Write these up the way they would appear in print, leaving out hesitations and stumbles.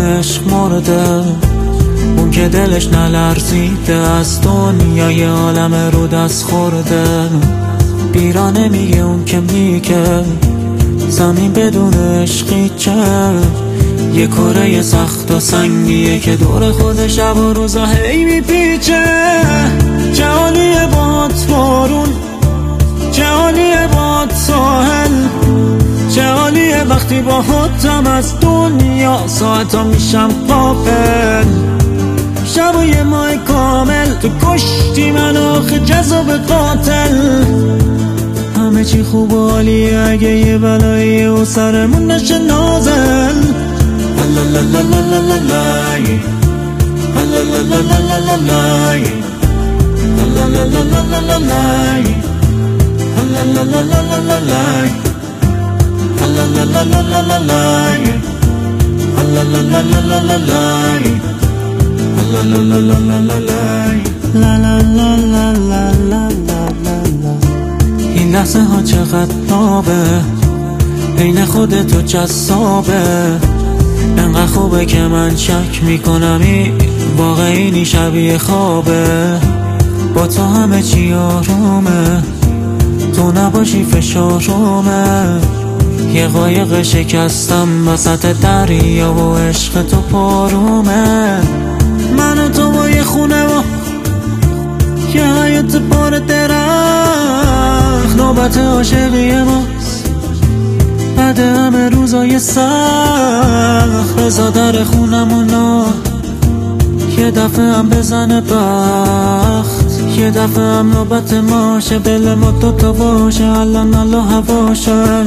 عشق مرده، اون که دلش نلرزیده از دنیای عالم رو دست خورده. بیرانه میگه اون که میگه زمین بدون عشقی چه، یه کره سخت و سنگیه که دور خود شب و روزا هی میپیچه. چه حالیه باد بارون، چه حالیه باد ساحل، چه حالیه وقتی با خودم از دنیا ساعتا میشم غافل. شب و یه ماه کامل تو کشتی من آخه جذاب قاتل. همه چی خوب و عالیه اگه یه بلایی و سرمون نشه نازل. این لحظه ها چقدر نابه، بین خودتو جذابه. انقدر خوبه که من شک میکنم این واقعی شبیه خوابه. با تو همه چی آرومه، تو نباشی فشارمه. یه قایق شکستم وسط دریا و عشق تو پارومه. من و تو با یه خونه و یه حیات پر درخت، نوبت عاشقی ماست بعد همه روزای سخت. رضا در خونمونو یه دفعه هم بزنه بخت، یه دفعه هم نوبت ماشه. دل ما دوتا باشه الان الله هواشه.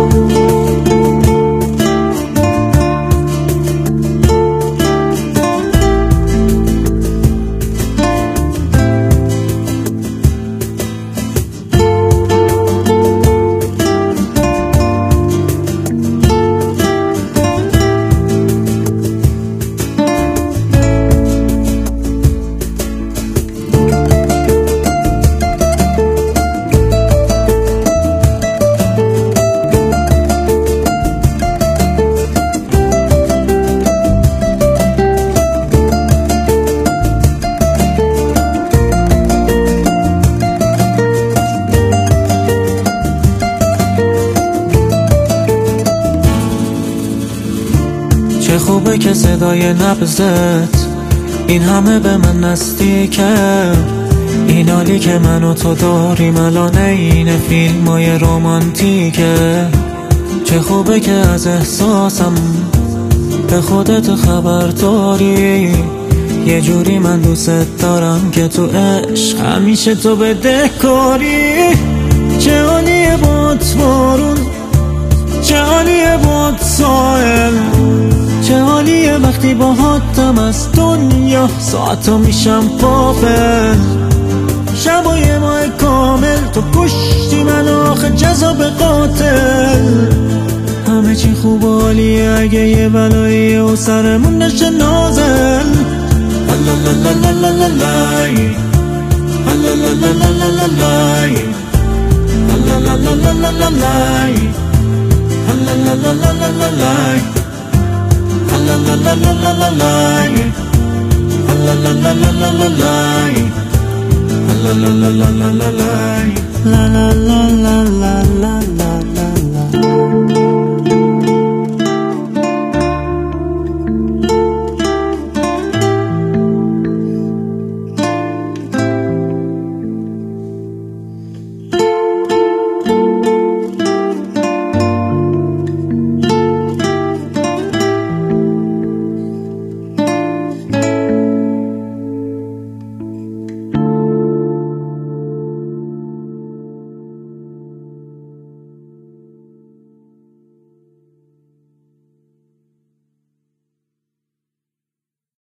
چه خوبه که صدای نبضت این همه به من نزدیکه. این حالی که من و تو داریم الان این فیلمای رمانتیکه. چه خوبه که از احساسم به خودت خبر داری. یه جوری من دوست دارم که تو عشق همیشه تو بدهکاری. چه حالیه باد بارون، چه حالیه باد ساحل، چه حالیه وقتی با حاتم از دنیا ساعتا میشم غافل. شب و یه ماه کامل تو کشتی من آخه جذاب قاتل. همه چی خوب و عالیه اگه یه بلایی و سرمون نشه نازل. La la la la la la.